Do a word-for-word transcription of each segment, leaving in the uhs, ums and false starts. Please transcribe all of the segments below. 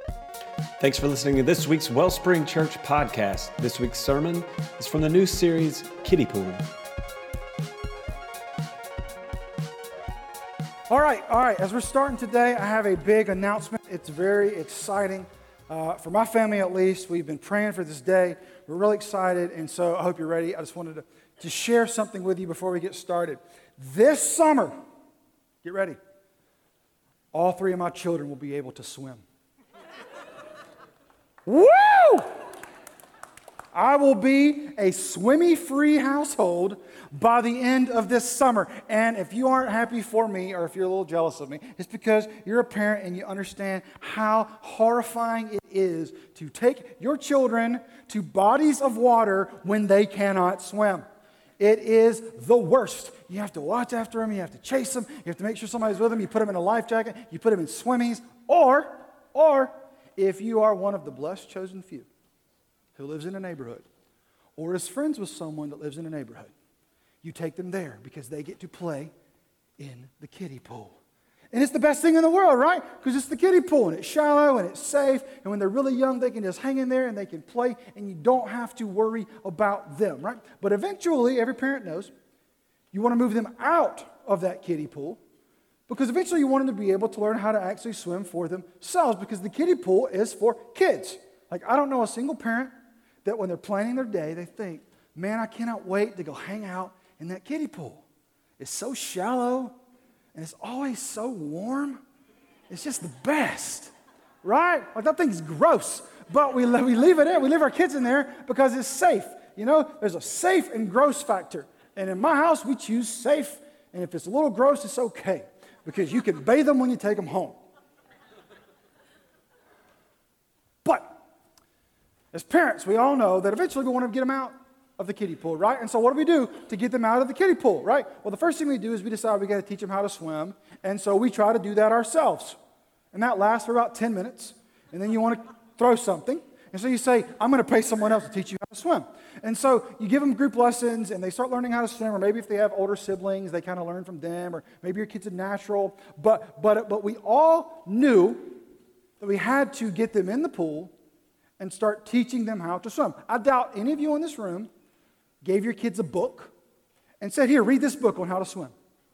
Thanks for listening to this week's Wellspring Church podcast. This week's sermon is from the new series, Kiddie Pool. All right, all right. As we're starting today, I have a big announcement. It's very exciting. Uh, for my family, at least, we've been praying for this day. We're really excited, and so I hope you're ready. I just wanted to, to share something with you before we get started. This summer, get ready, all three of my children will be able to swim. Woo! I will be a swimmy-free household by the end of this summer. And if you aren't happy for me, or if you're a little jealous of me, it's because you're a parent and you understand how horrifying it is to take your children to bodies of water when they cannot swim. It is the worst. You have to watch after them. You have to chase them. You have to make sure somebody's with them. You put them in a life jacket. You put them in swimmies. Or, or, if you are one of the blessed chosen few who lives in a neighborhood or is friends with someone that lives in a neighborhood, you take them there because they get to play in the kiddie pool. And it's the best thing in the world, right? Because it's the kiddie pool and it's shallow and it's safe. And when they're really young, they can just hang in there and they can play and you don't have to worry about them, right? But eventually, every parent knows, you want to move them out of that kiddie pool because eventually you want them to be able to learn how to actually swim for themselves because the kiddie pool is for kids. Like, I don't know a single parent that when they're planning their day, they think, man, I cannot wait to go hang out in that kiddie pool. It's so shallow, and it's always so warm. It's just the best, right? Like, that thing's gross, but we, we leave it in. We leave our kids in there because it's safe. You know, there's a safe and gross factor. And in my house, we choose safe, and if it's a little gross, it's okay because you can bathe them when you take them home. But as parents, we all know that eventually we want to get them out of the kiddie pool, right? And so what do we do to get them out of the kiddie pool, right? Well, the first thing we do is we decide we got to teach them how to swim, and so we try to do that ourselves. And that lasts for about ten minutes, and then you want to throw something, and so you say, I'm going to pay someone else to teach you how to swim. And so you give them group lessons, and they start learning how to swim, or maybe if they have older siblings, they kind of learn from them, or maybe your kid's a natural, but, but, but we all knew that we had to get them in the pool and start teaching them how to swim. I doubt any of you in this room gave your kids a book and said, here, read this book on how to swim.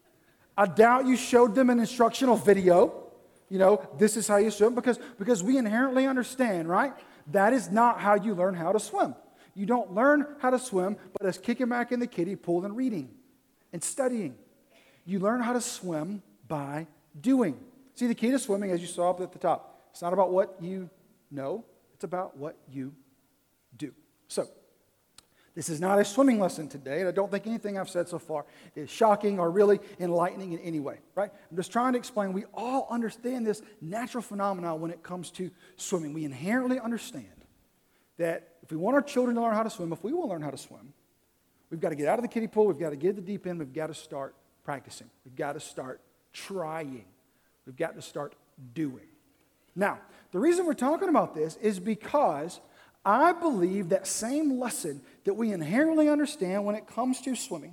I doubt you showed them an instructional video. You know, this is how you swim, because, because we inherently understand, right? That is not how you learn how to swim. You don't learn how to swim, but as kicking back in the kiddie pool and reading and studying. You learn how to swim by doing. See, the key to swimming, as you saw up at the top, it's not about what you know, it's about what you do. So, this is not a swimming lesson today, and I don't think anything I've said so far is shocking or really enlightening in any way, right? I'm just trying to explain we all understand this natural phenomenon when it comes to swimming. We inherently understand that if we want our children to learn how to swim, if we will learn how to swim, we've got to get out of the kiddie pool, we've got to get to the deep end, we've got to start practicing. We've got to start trying. We've got to start doing. Now, the reason we're talking about this is because I believe that same lesson that we inherently understand when it comes to swimming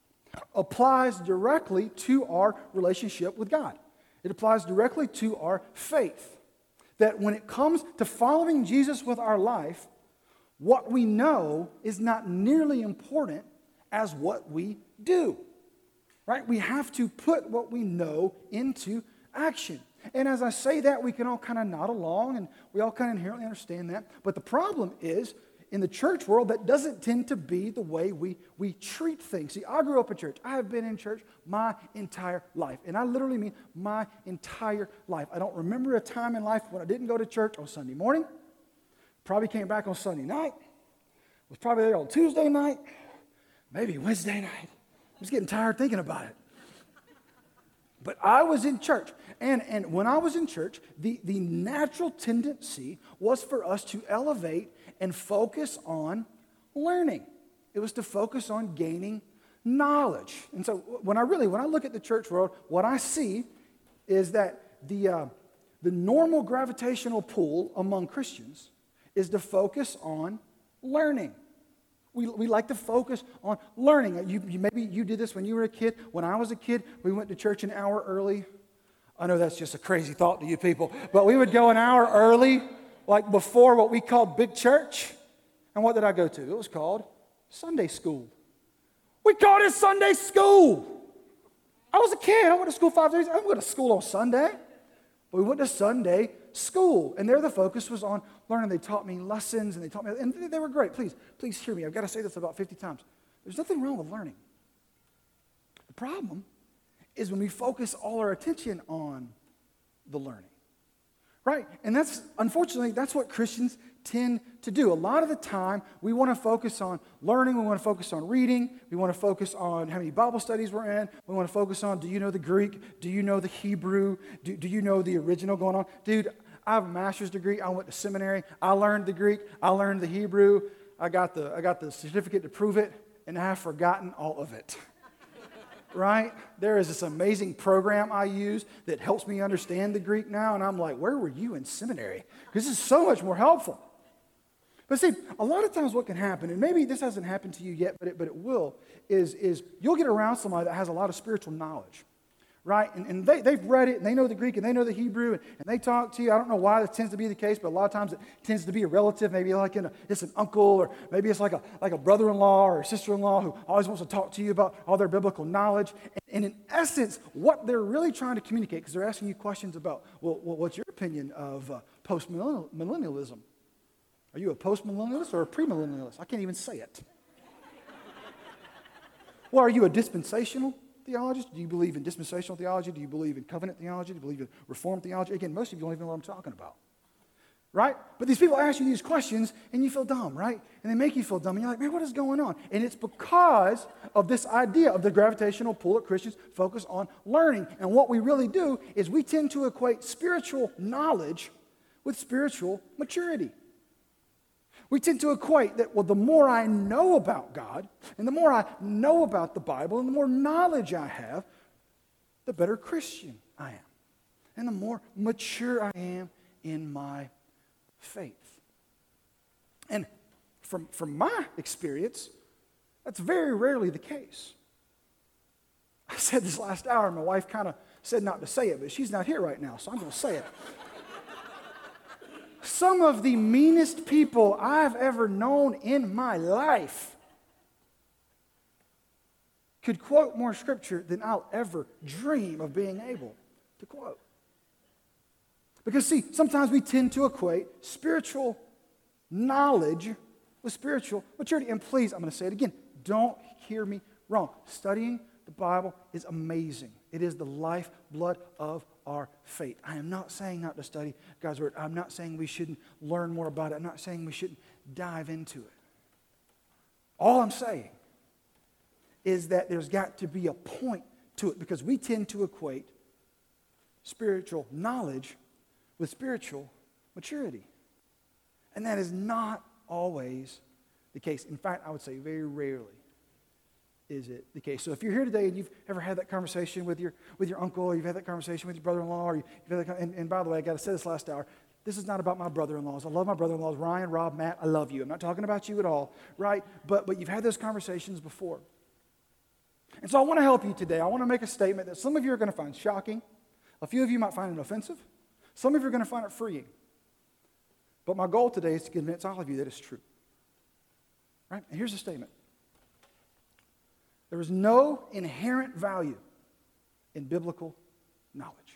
applies directly to our relationship with God. It applies directly to our faith. That when it comes to following Jesus with our life, what we know is not nearly important as what we do. Right? We have to put what we know into action. And as I say that, we can all kind of nod along, and we all kind of inherently understand that. But the problem is, in the church world, that doesn't tend to be the way we, we treat things. See, I grew up in church. I have been in church my entire life. And I literally mean my entire life. I don't remember a time in life when I didn't go to church on Sunday morning. Probably came back on Sunday night. Was probably there on Tuesday night. Maybe Wednesday night. I'm just getting tired thinking about it. But I was in church, and, and when I was in church, the, the natural tendency was for us to elevate and focus on learning. It was to focus on gaining knowledge. And so when I really, when I look at the church world, what I see is that the, uh, the normal gravitational pull among Christians is to focus on learning. We, we like to focus on learning. You, you, maybe you did this when you were a kid. When I was a kid, we went to church an hour early. I know that's just a crazy thought to you people, but we would go an hour early, like before what we called big church. And what did I go to? It was called Sunday school. We called it Sunday school. I was a kid. I went to school five days. I didn't go to school on Sunday. But we went to Sunday school. And there the focus was on learning. They taught me lessons and they taught me, and they were great. Please, please hear me. I've got to say this about fifty times. There's nothing wrong with learning. The problem is when we focus all our attention on the learning. Right? And that's, unfortunately, that's what Christians tend to do. A lot of the time, we want to focus on learning. We want to focus on reading. We want to focus on how many Bible studies we're in. We want to focus on, do you know the Greek? Do you know the Hebrew? Do, do you know the original going on? Dude, I have a master's degree. I went to seminary. I learned the Greek. I learned the Hebrew. I got the, I got the certificate to prove it, and I have forgotten all of it. Right? There is this amazing program I use that helps me understand the Greek now, and I'm like, where were you in seminary? Because this is so much more helpful. But see, a lot of times what can happen, and maybe this hasn't happened to you yet, but it, but it will, is, is you'll get around somebody that has a lot of spiritual knowledge, right? And, and they, they've read it, and they know the Greek, and they know the Hebrew, and, and they talk to you. I don't know why this tends to be the case, but a lot of times it tends to be a relative, maybe like in a, it's an uncle, or maybe it's like a, like a brother-in-law or a sister-in-law who always wants to talk to you about all their biblical knowledge. And, and in essence, what they're really trying to communicate, because they're asking you questions about, well, well what's your opinion of uh, post-millennialism? Are you a post-millennialist or a premillennialist? I can't even say it. Well, are you a dispensational theologist? Do you believe in dispensational theology? Do you believe in covenant theology? Do you believe in reformed theology? Again, most of you don't even know what I'm talking about. Right? But these people ask you these questions and you feel dumb, right? And they make you feel dumb. And you're like, man, what is going on? And it's because of this idea of the gravitational pull that Christians focus on learning. And what we really do is we tend to equate spiritual knowledge with spiritual maturity. We tend to equate that, well, the more I know about God, and the more I know about the Bible, and the more knowledge I have, the better Christian I am. And the more mature I am in my faith. And from, from my experience, that's very rarely the case. I said this last hour, and my wife kind of said not to say it, but she's not here right now, so I'm going to say it. Some of the meanest people I've ever known in my life could quote more scripture than I'll ever dream of being able to quote. Because, see, sometimes we tend to equate spiritual knowledge with spiritual maturity. And please, I'm going to say it again, don't hear me wrong. Studying the Bible is amazing. It is the lifeblood of our faith. I am not saying not to study God's Word. I'm not saying we shouldn't learn more about it. I'm not saying we shouldn't dive into it. All I'm saying is that there's got to be a point to it, because we tend to equate spiritual knowledge with spiritual maturity. And that is not always the case. In fact, I would say very rarely is it the case. So if you're here today and you've ever had that conversation with your with your uncle, or you've had that conversation with your brother-in-law, or you've had that, and, and by the way, I got to say this last hour, this is not about my brother-in-laws. I love my brother-in-laws, Ryan, Rob, Matt, I love you. I'm not talking about you at all, right? But, but you've had those conversations before. And so I want to help you today. I want to make a statement that some of you are going to find shocking. A few of you might find it offensive. Some of you are going to find it freeing. But my goal today is to convince all of you that it's true. Right? And here's the statement. There is no inherent value in biblical knowledge.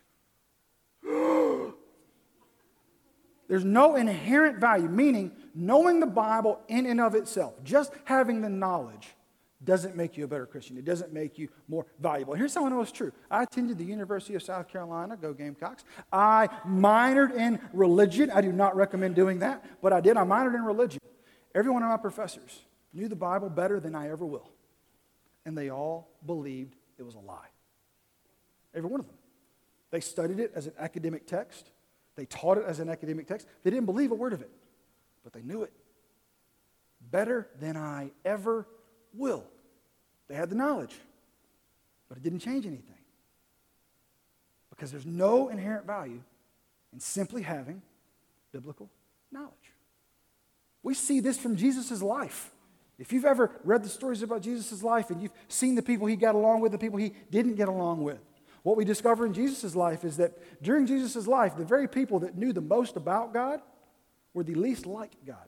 There's no inherent value, meaning knowing the Bible in and of itself, just having the knowledge, doesn't make you a better Christian. It doesn't make you more valuable. And here's how I know it's true. I attended the University of South Carolina, go Gamecocks. I minored in religion. I do not recommend doing that, but I did. I minored in religion. Every one of my professors knew the Bible better than I ever will. And they all believed it was a lie. Every one of them. They studied it as an academic text. They taught it as an academic text. They didn't believe a word of it, but they knew it better than I ever will. They had the knowledge, but it didn't change anything. Because there's no inherent value in simply having biblical knowledge. We see this from Jesus' life. If you've ever read the stories about Jesus' life and you've seen the people he got along with, the people he didn't get along with, What we discover in Jesus' life is that during Jesus' life, the very people that knew the most about God were the least like God.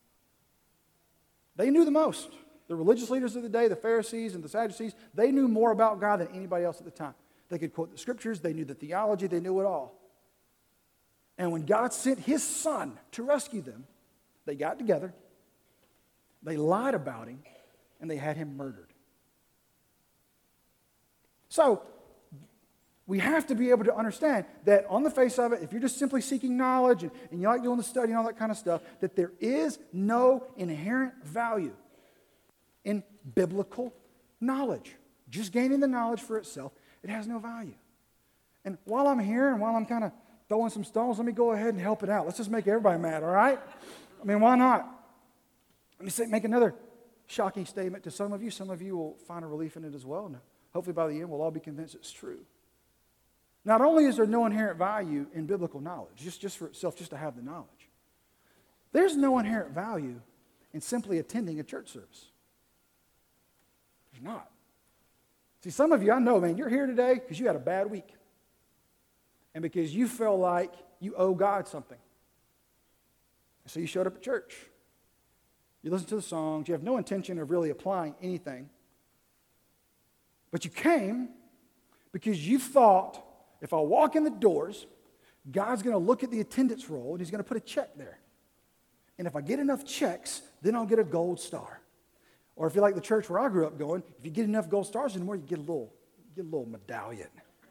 They knew the most. The religious leaders of the day, the Pharisees and the Sadducees, they knew more about God than anybody else at the time. They could quote the scriptures, they knew the theology, they knew it all. And when God sent his son to rescue them, they got together, they lied about him, and they had him murdered. So, we have to be able to understand that on the face of it, if you're just simply seeking knowledge and, and you like doing the study and all that kind of stuff, that there is no inherent value in biblical knowledge. Just gaining the knowledge for itself, it has no value. And while I'm here and while I'm kind of throwing some stones, let me go ahead and help it out. Let's just make everybody mad, all right? I mean, why not? Let me say, make another shocking statement to some of you. Some of you will find a relief in it as well. And hopefully by the end, we'll all be convinced it's true. Not only is there no inherent value in biblical knowledge, just, just for itself, just to have the knowledge, there's no inherent value in simply attending a church service. There's not. See, some of you, I know, man, you're here today because you had a bad week. And because you feel like you owe God something. So you showed up at church. You listened to the songs. You have no intention of really applying anything. But you came because you thought, if I walk in the doors, God's going to look at the attendance roll and he's going to put a check there. And if I get enough checks, then I'll get a gold star. Or if you like the church where I grew up going, if you get enough gold stars anymore, you get a little, you get a little medallion.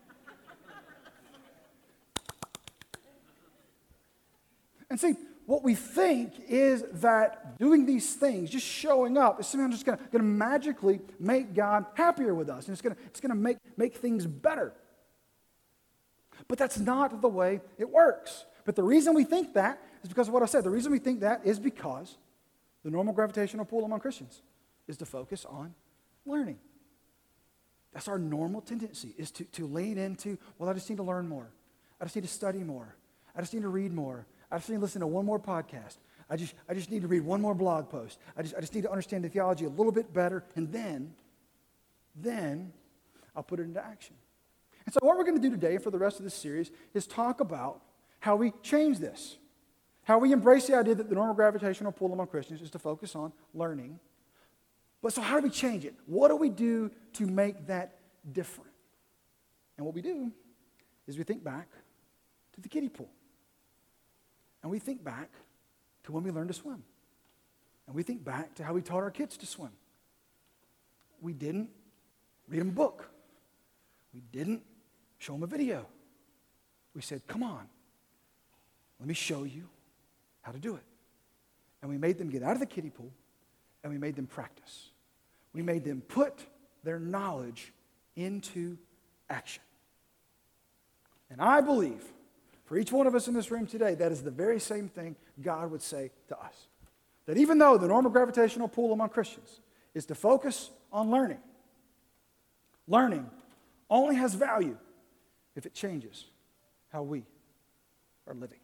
And see, what we think is that doing these things, just showing up, is somehow just going to magically make God happier with us. And it's going to it's going to make, make things better. But that's not the way it works. But the reason we think that is because of what I said. The reason we think that is because the normal gravitational pull among Christians is to focus on learning. That's our normal tendency, is to, to lean into, well, I just need to learn more. I just need to study more. I just need to read more. I just need to listen to one more podcast. I just, I just need to read one more blog post. I just, I just need to understand the theology a little bit better, and then, then I'll put it into action. And so what we're going to do today for the rest of this series is talk about how we change this, how we embrace the idea that the normal gravitational pull among Christians is to focus on learning. But so how do we change it? What do we do to make that different? And what we do is we think back to the kiddie pool. And we think back to when we learned to swim. And we think back to how we taught our kids to swim. We didn't read them a book. We didn't show them a video. We said, come on, let me show you how to do it. And we made them get out of the kiddie pool, and we made them practice. We made them put their knowledge into action. And I believe, for each one of us in this room today, that is the very same thing God would say to us. That even though the normal gravitational pull among Christians is to focus on learning, learning only has value if it changes how we are living.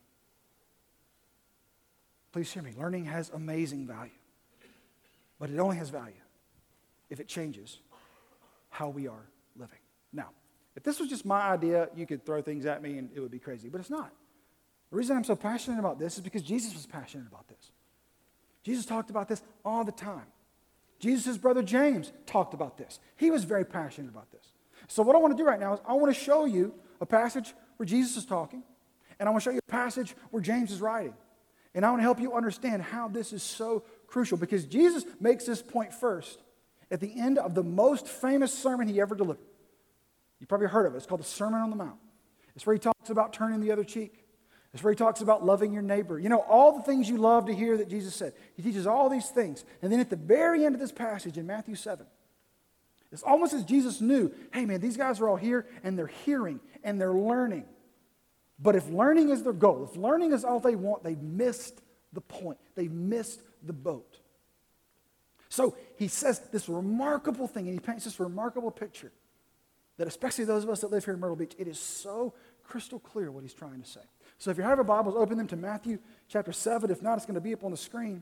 Please hear me. Learning has amazing value, but it only has value if it changes how we are living. Now, if this was just my idea, you could throw things at me and it would be crazy, but it's not. The reason I'm so passionate about this is because Jesus was passionate about this. Jesus talked about this all the time. Jesus' brother James talked about this. He was very passionate about this. So what I want to do right now is I want to show you a passage where Jesus is talking, and I want to show you a passage where James is writing. And I want to help you understand how this is so crucial, because Jesus makes this point first at the end of the most famous sermon he ever delivered. You probably heard of it. It's called the Sermon on the Mount. It's where he talks about turning the other cheek. It's where he talks about loving your neighbor. You know, all the things you love to hear that Jesus said. He teaches all these things. And then at the very end of this passage in Matthew seven, it's almost as Jesus knew, hey man, these guys are all here and they're hearing and they're learning. But if learning is their goal, if learning is all they want, they've missed the point. They've missed the boat. So he says this remarkable thing, and he paints this remarkable picture that especially those of us that live here in Myrtle Beach, it is so crystal clear what he's trying to say. So if you have your Bibles, open them to Matthew chapter seven. If not, it's going to be up on the screen.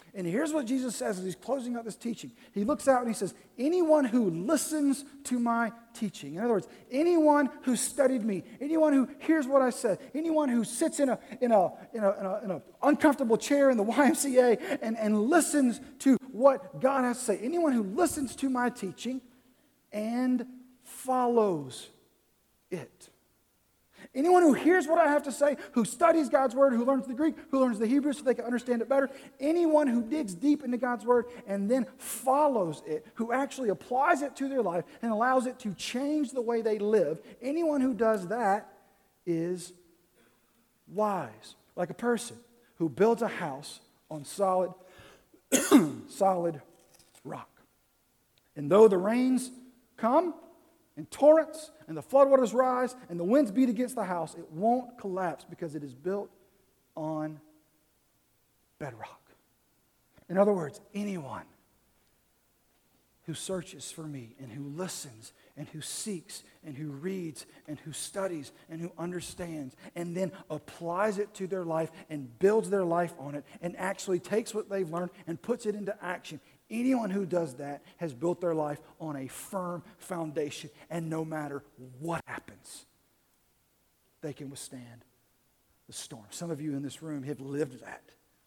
And here's what Jesus says as he's closing out this teaching. He looks out and he says, anyone who listens to my teaching, in other words, anyone who studied me, anyone who hears what I said, anyone who sits in a in a in a in a, in a uncomfortable chair in the Y M C A and, and listens to what God has to say, anyone who listens to my teaching and follows it. Anyone who hears what I have to say, who studies God's word, who learns the Greek, who learns the Hebrew so they can understand it better, anyone who digs deep into God's word and then follows it, who actually applies it to their life and allows it to change the way they live, anyone who does that is wise. Like a person who builds a house on solid, solid rock. And though the rains come, and torrents, and the floodwaters rise, and the winds beat against the house, it won't collapse because it is built on bedrock. In other words, anyone who searches for me and who listens and who seeks and who reads and who studies and who understands and then applies it to their life and builds their life on it and actually takes what they've learned and puts it into action. Anyone who does that has built their life on a firm foundation, and no matter what happens, they can withstand the storm. Some of you in this room have lived that.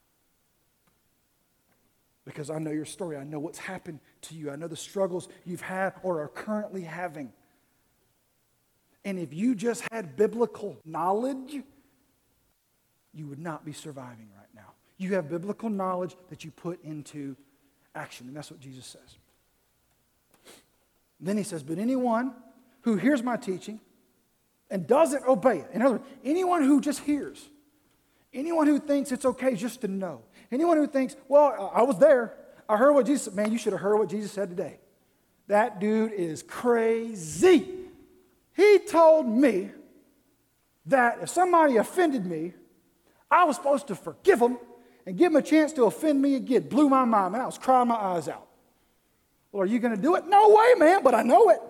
Because I know your story. I know what's happened to you. I know the struggles you've had or are currently having. And if you just had biblical knowledge, you would not be surviving right now. You have biblical knowledge that you put into action, and that's what Jesus says. Then he says, but anyone who hears my teaching and doesn't obey it, in other words, anyone who just hears, anyone who thinks it's okay just to know, anyone who thinks, well, I was there, I heard what Jesus said, man, you should have heard what Jesus said today. That dude is crazy. He told me that if somebody offended me, I was supposed to forgive them and give them a chance to offend me again. Blew my mind, man. I was crying my eyes out. Well, are you going to do it? No way, man, but I know it.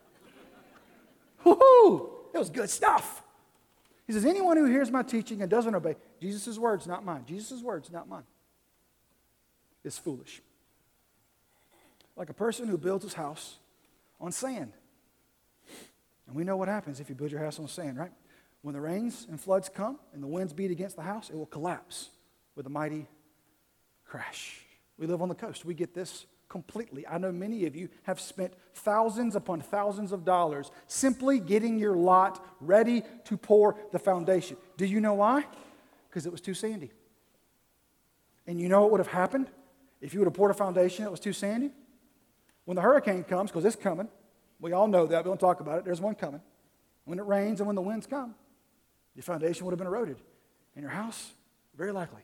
Woo-hoo! It was good stuff. He says, anyone who hears my teaching and doesn't obey, Jesus' words, not mine. Jesus' words, not mine, is foolish. Like a person who builds his house on sand. And we know what happens if you build your house on sand, right? When the rains and floods come and the winds beat against the house, it will collapse with a mighty crash. We live on the coast. We get this completely. I know many of you have spent thousands upon thousands of dollars simply getting your lot ready to pour the foundation. Do you know why? Because it was too sandy. And you know what would have happened if you would have poured a foundation that was too sandy? When the hurricane comes, because it's coming, we all know that, we don't talk about it, there's one coming. When it rains and when the winds come, your foundation would have been eroded. And your house, very likely,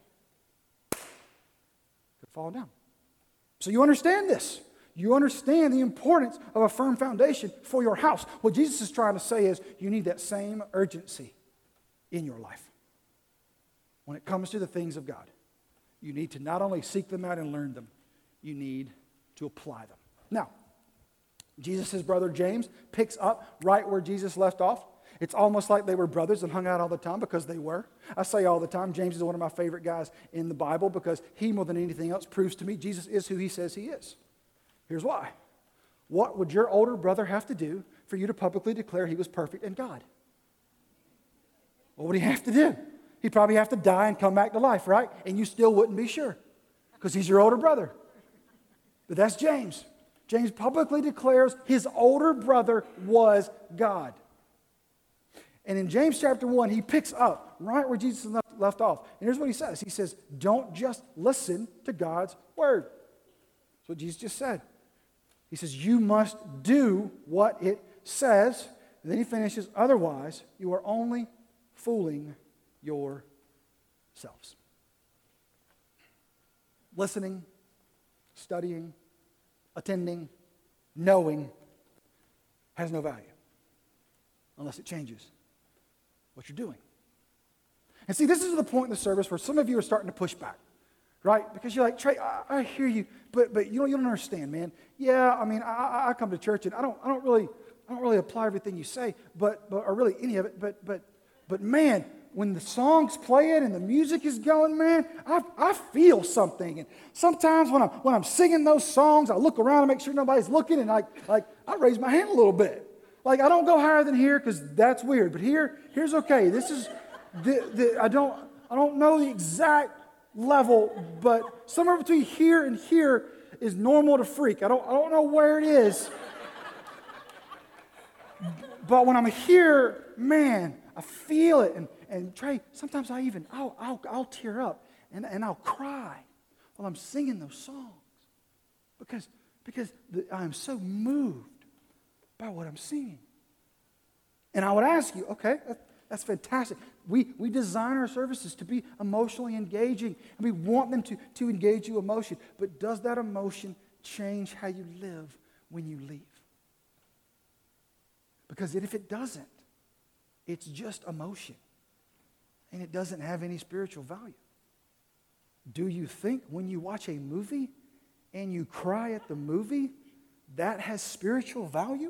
could fall down. So you understand this. You understand the importance of a firm foundation for your house. What Jesus is trying to say is you need that same urgency in your life. When it comes to the things of God, you need to not only seek them out and learn them, you need to apply them. Now, Jesus' brother James picks up right where Jesus left off. It's almost like they were brothers and hung out all the time, because they were. I say all the time, James is one of my favorite guys in the Bible because he, more than anything else, proves to me Jesus is who he says he is. Here's why. What would your older brother have to do for you to publicly declare he was perfect in God? What would he have to do? He'd probably have to die and come back to life, right? And you still wouldn't be sure because he's your older brother. But that's James. James publicly declares his older brother was God. And in James chapter one, he picks up right where Jesus left, left off. And here's what he says. He says, don't just listen to God's word. That's what Jesus just said. He says, you must do what it says. And then he finishes, otherwise, you are only fooling yourselves. Listening, studying, attending, knowing has no value unless it changes what you're doing. And see, this is the point in the service where some of you are starting to push back, right? Because you're like, Trey, I, I hear you, but but you don't you don't understand, man. Yeah, I mean, I, I come to church and I don't I don't really I don't really apply everything you say, but but or really any of it, but but but man, when the song's playing and the music is going, man, I, I feel something. And sometimes when I'm, when I'm singing those songs, I look around and make sure nobody's looking, and like, like I raise my hand a little bit. Like, I don't go higher than here because that's weird. But here, here's okay. This is, the, the, I don't, I don't know the exact level, but somewhere between here and here is normal to freak. I don't, I don't know where it is. But when I'm here, man, I feel it. And, and Trey, sometimes I even, I'll, I'll, I'll tear up and, and I'll cry while I'm singing those songs. Because, because the, I'm so moved by what I'm singing. And I would ask you, okay, that, that's fantastic. We, we design our services to be emotionally engaging, and we want them to, to engage you emotion. But does that emotion change how you live when you leave? Because if it doesn't, it's just emotion, and it doesn't have any spiritual value. Do you think when you watch a movie and you cry at the movie, that has spiritual value?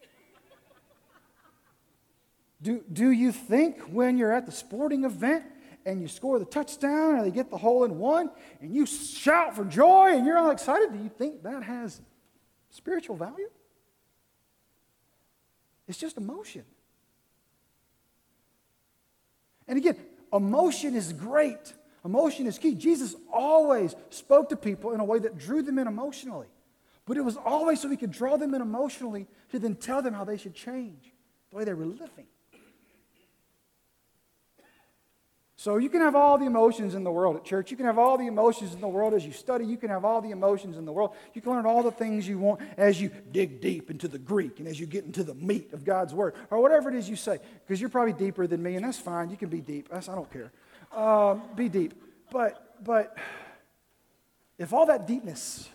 Do, do you think when you're at the sporting event and you score the touchdown or they get the hole in one and you shout for joy and you're all excited, do you think that has spiritual value? It's just emotion. And again, emotion is great. Emotion is key. Jesus always spoke to people in a way that drew them in emotionally. But it was always so he could draw them in emotionally to then tell them how they should change the way they were living. So you can have all the emotions in the world at church. You can have all the emotions in the world as you study. You can have all the emotions in the world. You can learn all the things you want as you dig deep into the Greek and as you get into the meat of God's Word, or whatever it is you say, because you're probably deeper than me, and that's fine. You can be deep. That's, I don't care. Um, be deep. But, but if all that deepness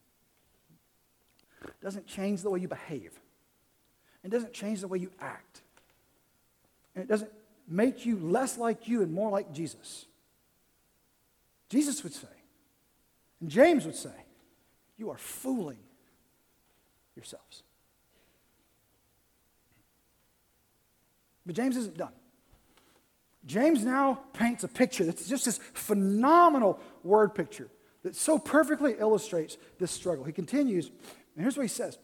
doesn't change the way you behave, and doesn't change the way you act, and it doesn't make you less like you and more like Jesus, Jesus would say, and James would say, you are fooling yourselves. But James isn't done. James now paints a picture that's just this phenomenal word picture that so perfectly illustrates this struggle. He continues, and here's what he says.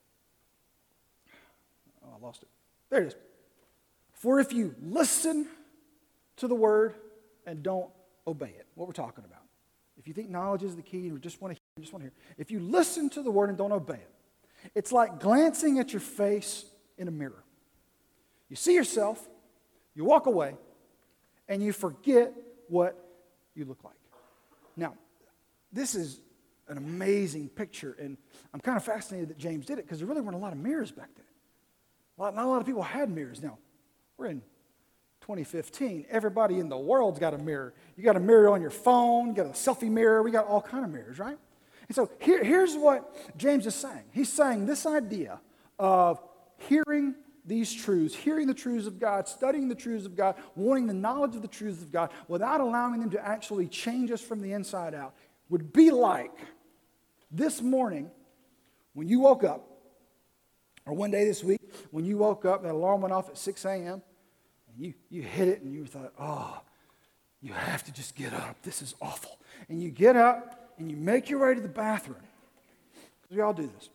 Oh, I lost it. There it is. For if you listen to the word and don't obey it, what we're talking about. If you think knowledge is the key and we just want to hear, just want to hear. If you listen to the word and don't obey it, it's like glancing at your face in a mirror. You see yourself, you walk away, and you forget what you look like. Now, this is an amazing picture, and I'm kind of fascinated that James did it because there really weren't a lot of mirrors back then. Not a lot of people had mirrors. Now, we're in twenty fifteen. Everybody in the world's got a mirror. You got a mirror on your phone, you got a selfie mirror, we got all kind of mirrors, right? And so here, here's what James is saying. He's saying this idea of hearing these truths, hearing the truths of God, studying the truths of God, wanting the knowledge of the truths of God, without allowing them to actually change us from the inside out, would be like this morning when you woke up, or one day this week when you woke up, that alarm went off at six a.m., and you, you hit it and you thought, oh, you have to just get up. This is awful. And you get up and you make your way to the bathroom. We all do this.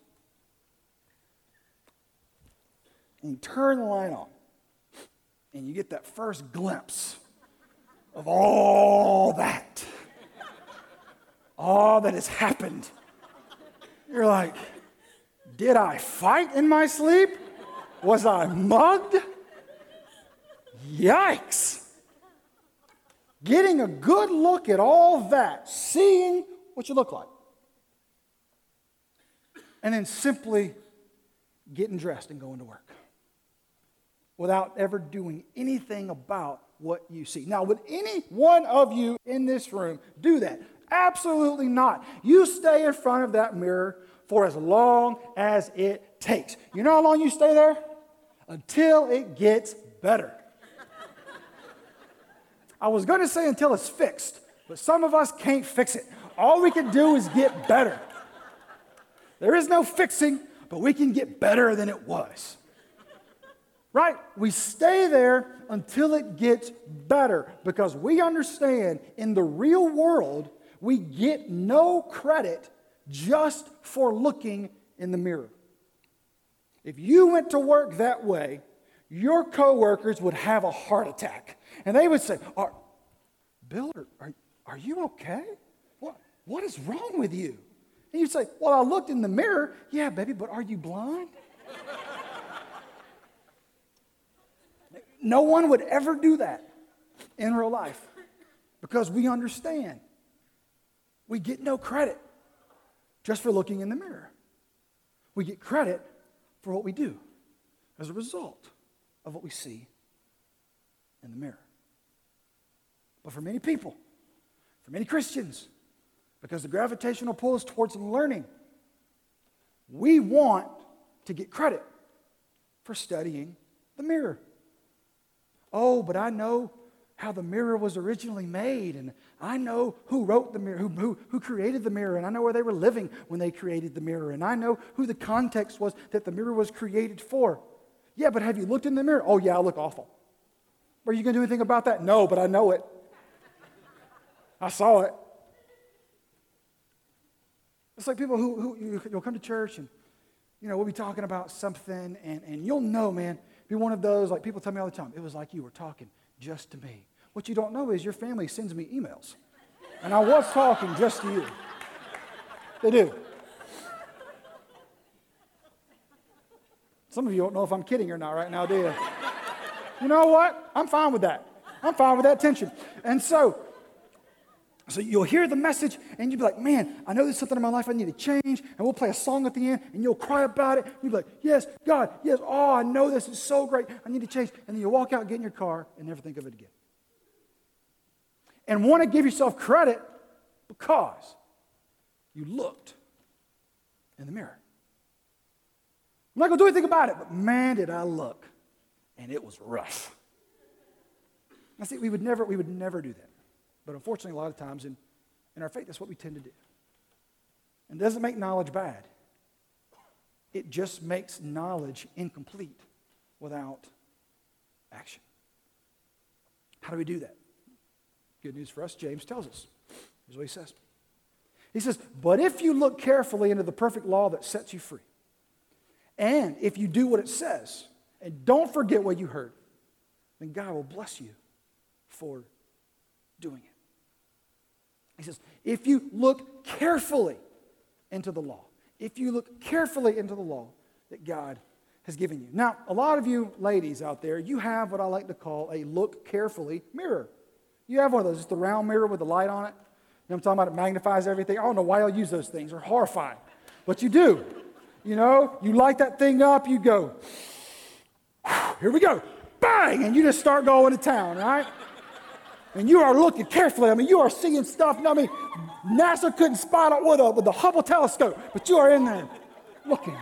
And you turn the light on. And you get that first glimpse of all that. All that has happened. You're like, did I fight in my sleep? Was I mugged? Yikes. Getting a good look at all that, seeing what you look like. And then simply getting dressed and going to work without ever doing anything about what you see. Now, would any one of you in this room do that? Absolutely not. You stay in front of that mirror for as long as it takes. You know how long you stay there? Until it gets better. I was going to say until it's fixed, but some of us can't fix it. All we can do is get better. There is no fixing, but we can get better than it was. right? We stay there until it gets better because we understand in the real world, we get no credit just for looking in the mirror. If you went to work that way, your coworkers would have a heart attack. And they would say, are, Bill, are, are you okay? What, what is wrong with you? And you'd say, well, I looked in the mirror. Yeah, baby, but are you blind? No one would ever do that in real life because we understand we get no credit just for looking in the mirror. We get credit for what we do as a result of what we see in the mirror. But for many people, for many Christians, because the gravitational pull is towards learning, we want to get credit for studying the mirror. Oh, but I know how the mirror was originally made, and I know who wrote the mirror, who, who, who created the mirror, and I know where they were living when they created the mirror, and I know who the context was that the mirror was created for. Yeah, but have you looked in the mirror? Oh, yeah, I look awful. Are you going to do anything about that? No, but I know it. I saw it. It's like people who, who you'll come to church and, you know, we'll be talking about something, and, and you'll know, man, be one of those, like people tell me all the time, it was like you were talking just to me. What you don't know is your family sends me emails. And I was talking just to you. They do. Some of you don't know if I'm kidding or not right now, do you? You know what? I'm fine with that. I'm fine with that tension. And so, so you'll hear the message and you'll be like, man, I know there's something in my life I need to change. And we'll play a song at the end and you'll cry about it. You'll be like, yes, God, yes, oh, I know this is so great. I need to change. And then you'll walk out, get in your car, and never think of it again. And want to give yourself credit because you looked in the mirror. I'm not going to do anything about it, but man, did I look. And it was rough. I see, we would never, we would never do that. But unfortunately, a lot of times in, in our faith, that's what we tend to do. And it doesn't make knowledge bad. It just makes knowledge incomplete without action. How do we do that? Good news for us, James tells us. Here's what he says. He says, but if you look carefully into the perfect law that sets you free, and if you do what it says, and don't forget what you heard, then God will bless you for doing it. He says, if you look carefully into the law, if you look carefully into the law that God has given you. Now, a lot of you ladies out there, you have what I like to call a look carefully mirror. You have one of those, just the round mirror with the light on it. You know what I'm talking about? It magnifies everything. I don't know why y'all use those things. They're horrifying. But you do. You know, you light that thing up, you go, here we go, bang, and you just start going to town, right? And you are looking carefully. I mean, you are seeing stuff. I mean, NASA couldn't spot it with, a, with the Hubble telescope, but you are in there looking.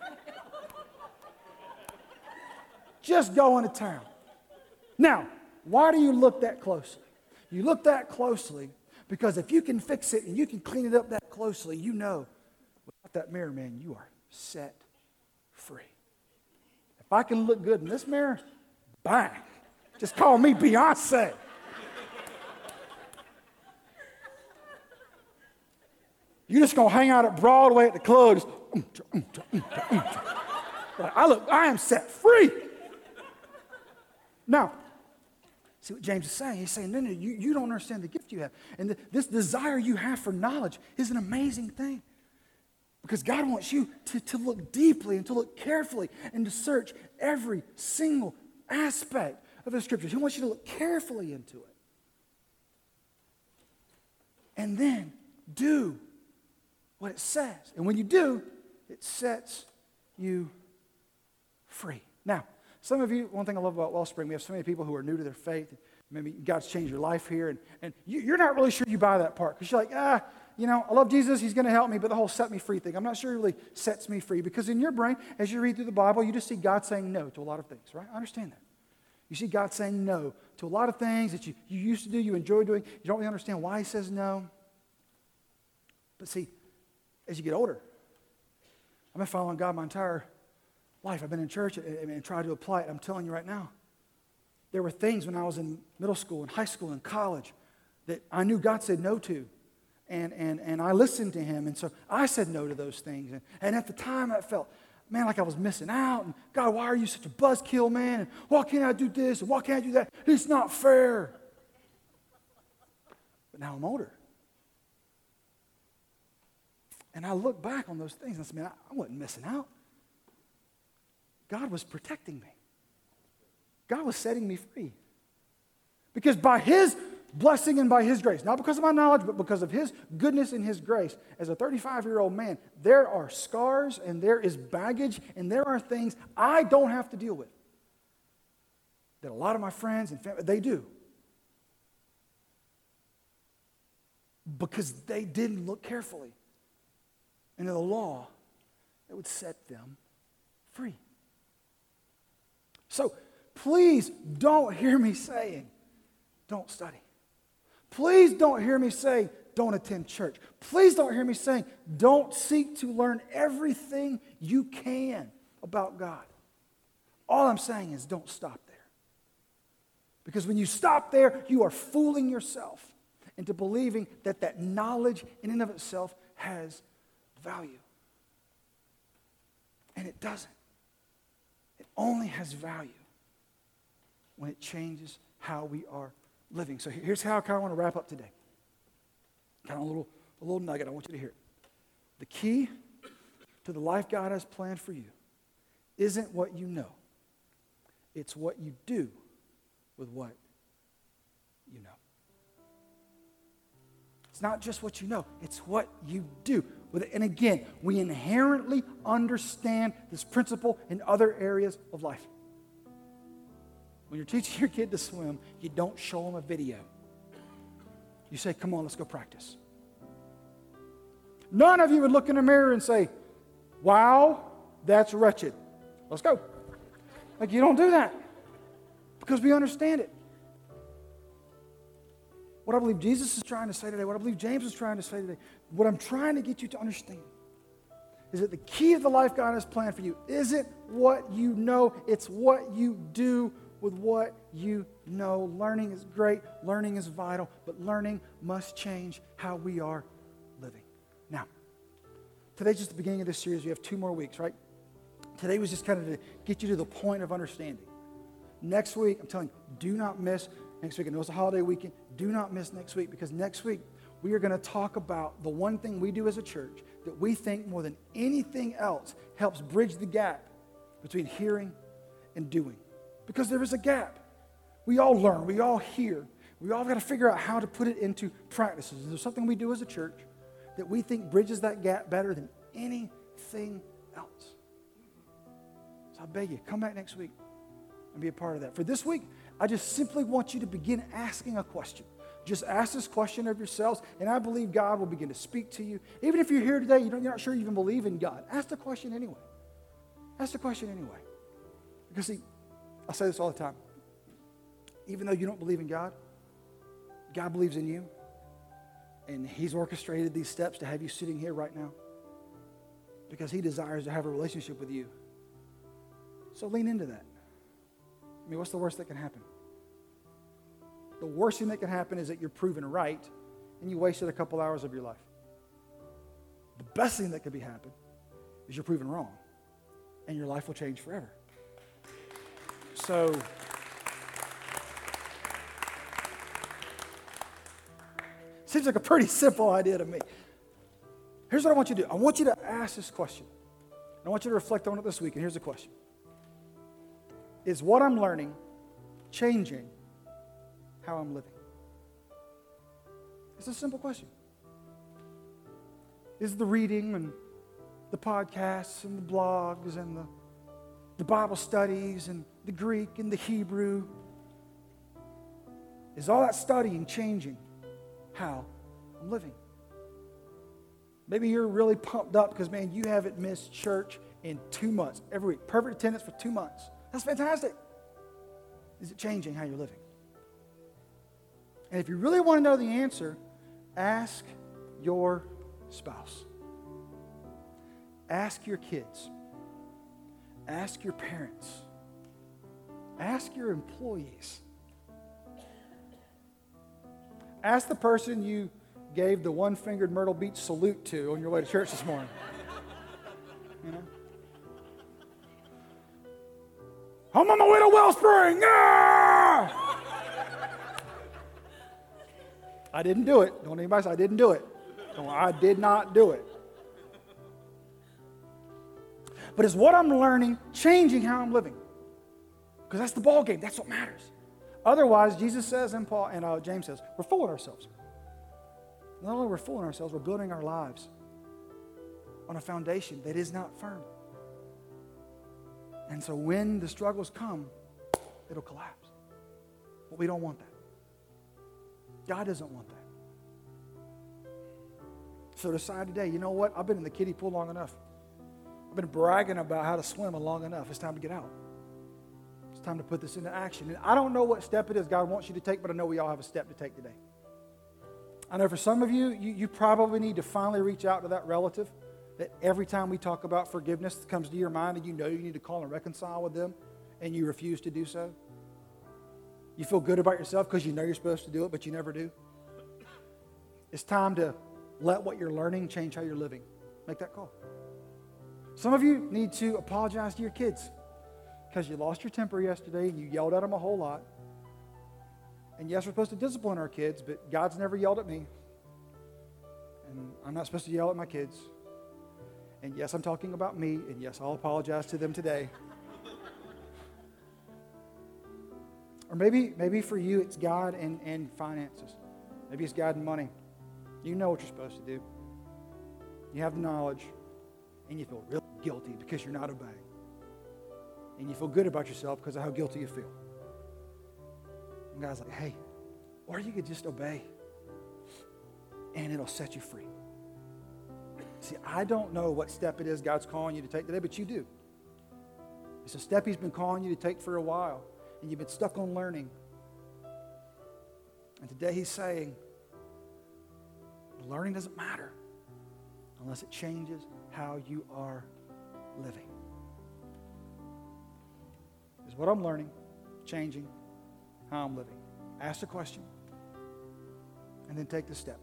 Just going to town. Now, why do you look that closely? You look that closely because if you can fix it and you can clean it up that closely, you know, without that mirror, man, you are set free. If I can look good in this mirror, bang. Just call me Beyonce. You're just going to hang out at Broadway at the club. Just, um, um, um, um. I look, I am set free. Now, see what James is saying? He's saying, no, no, you, you don't understand the gift you have. And the, this desire you have for knowledge is an amazing thing. Because God wants you to, to look deeply and to look carefully and to search every single aspect of the Scriptures. He wants you to look carefully into it. And then do what it says. And when you do, it sets you free. Now, some of you, one thing I love about Wellspring, we have so many people who are new to their faith. Maybe God's changed your life here, and, and you, you're not really sure you buy that part. Because you're like, ah, you know, I love Jesus, he's going to help me, but the whole set me free thing, I'm not sure it really sets me free. Because in your brain, as you read through the Bible, you just see God saying no to a lot of things, right? I understand that. You see God saying no to a lot of things that you, you used to do, you enjoy doing. You don't really understand why he says no. But see, as you get older, I've been following God my entire life. I've been in church and, and tried to apply it. I'm telling you right now, there were things when I was in middle school and high school and college that I knew God said no to. And, and, and I listened to him. And so I said no to those things. And, and at the time I felt, man, like I was missing out. And God, why are you such a buzzkill, man? And why can't I do this? And why can't I do that? It's not fair. But now I'm older. And I look back on those things and I said, man, I, I wasn't missing out. God was protecting me. God was setting me free. Because by his blessing and by his grace, not because of my knowledge, but because of his goodness and his grace, as a thirty-five-year-old man, there are scars and there is baggage and there are things I don't have to deal with that a lot of my friends and family, they do. Because they didn't look carefully into the law that would set them free. So please don't hear me saying, don't study. Please don't hear me say, don't attend church. Please don't hear me saying, don't seek to learn everything you can about God. All I'm saying is don't stop there. Because when you stop there, you are fooling yourself into believing that that knowledge in and of itself has value. And it doesn't. It only has value when it changes how we are living. So here's how I kind of want to wrap up today. Kind of a little, a little nugget I want you to hear. The key to the life God has planned for you isn't what you know. It's what you do with what you know. It's not just what you know. It's what you do with it. And again, we inherently understand this principle in other areas of life. When you're teaching your kid to swim, you don't show them a video. You say, come on, let's go practice. None of you would look in the mirror and say, wow, that's wretched. Let's go. Like, you don't do that because we understand it. What I believe Jesus is trying to say today, what I believe James is trying to say today, what I'm trying to get you to understand is that the key of the life God has planned for you isn't what you know, it's what you do with what you know. Learning is great, learning is vital, but learning must change how we are living. Now, today's just the beginning of this series. We have two more weeks, right? Today was just kind of to get you to the point of understanding. Next week, I'm telling you, do not miss next week. I know it's a holiday weekend. Do not miss next week, because next week we are going to talk about the one thing we do as a church that we think more than anything else helps bridge the gap between hearing and doing. Because there is a gap. We all learn. We all hear. We all got to figure out how to put it into practices. There's something we do as a church that we think bridges that gap better than anything else. So I beg you, come back next week and be a part of that. For this week, I just simply want you to begin asking a question. Just ask this question of yourselves, and I believe God will begin to speak to you. Even if you're here today, you don't, you're not sure you even believe in God, ask the question anyway. Ask the question anyway. Because see, I say this all the time. Even though you don't believe in God, God believes in you. And he's orchestrated these steps to have you sitting here right now. Because he desires to have a relationship with you. So lean into that. I mean, what's the worst that can happen? The worst thing that can happen is that you're proven right and you wasted a couple hours of your life. The best thing that could be happen is you're proven wrong and your life will change forever. So, seems like a pretty simple idea to me. Here's what I want you to do. I want you to ask this question. I want you to reflect on it this week, and here's the question. Is what I'm learning changing how I'm living? It's a simple question. Is the reading and the podcasts and the blogs and the, the Bible studies and the Greek and the Hebrew, is all that studying changing how I'm living? Maybe you're really pumped up because, man, you haven't missed church in two months, every week. Perfect attendance for two months. That's fantastic. Is it changing how you're living? And if you really want to know the answer, ask your spouse. Ask your kids. Ask your parents. Ask your employees. Ask the person you gave the one-fingered Myrtle Beach salute to on your way to church this morning. You know? I'm on my way to Wellspring. Ah! I didn't do it. Don't anybody say I didn't do it. No, I did not do it. But it's what I'm learning, changing how I'm living. Because that's the ball game. That's what matters. Otherwise, Jesus says and Paul and uh, James says, we're fooling ourselves. Not only we're fooling ourselves, we're building our lives on a foundation that is not firm. And so when the struggles come, it'll collapse. But we don't want that. God doesn't want that. So decide today, you know what? I've been in the kiddie pool long enough. I've been bragging about how to swim long enough. It's time to get out. It's time to put this into action. And I don't know what step it is God wants you to take, but I know we all have a step to take today. I know for some of you, you, you probably need to finally reach out to that relative that every time we talk about forgiveness comes to your mind and you know you need to call and reconcile with them and you refuse to do so. You feel good about yourself because you know you're supposed to do it, but you never do. It's time to let what you're learning change how you're living. Make that call. Some of you need to apologize to your kids because you lost your temper yesterday and you yelled at them a whole lot. And yes, we're supposed to discipline our kids, but God's never yelled at me. And I'm not supposed to yell at my kids. And yes, I'm talking about me, and yes, I'll apologize to them today. Or maybe maybe for you, it's God and, and finances. Maybe it's God and money. You know what you're supposed to do. You have the knowledge, and you feel really guilty because you're not obeying. And you feel good about yourself because of how guilty you feel. And God's like, hey, or you could just obey, and it'll set you free. See, I don't know what step it is God's calling you to take today, but you do. It's a step He's been calling you to take for a while, and you've been stuck on learning. And today He's saying, learning doesn't matter unless it changes how you are living. Is what I'm learning changing how I'm living? Ask the question, and then take the step.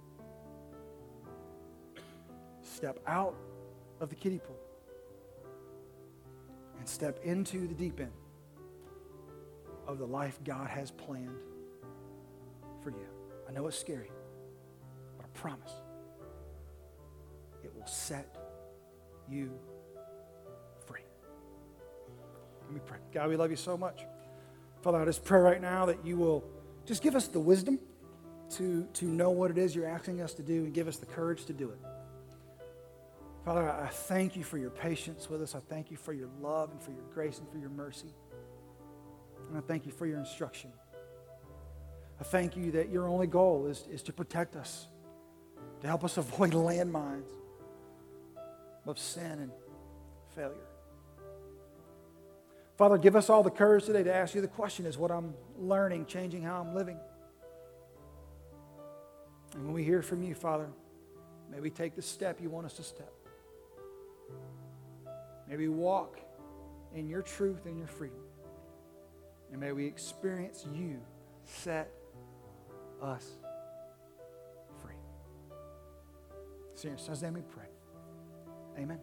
Step out of the kiddie pool and step into the deep end of the life God has planned for you. I know it's scary, but I promise it will set you free. Let me pray. God, we love you so much. Father, I just pray right now that you will just give us the wisdom to, to know what it is you're asking us to do and give us the courage to do it. Father, I thank you for your patience with us. I thank you for your love and for your grace and for your mercy. And I thank you for your instruction. I thank you that your only goal is, is to protect us, to help us avoid landmines of sin and failure. Father, give us all the courage today to ask you the question, is what I'm learning changing how I'm living? And when we hear from you, Father, may we take the step you want us to step. May we walk in your truth and your freedom. And may we experience you set us free. In your Son's name we pray. Amen.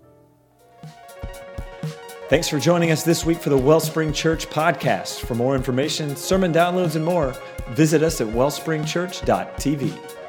Thanks for joining us this week for the Wellspring Church podcast. For more information, sermon downloads, and more, visit us at wellspring church dot t v.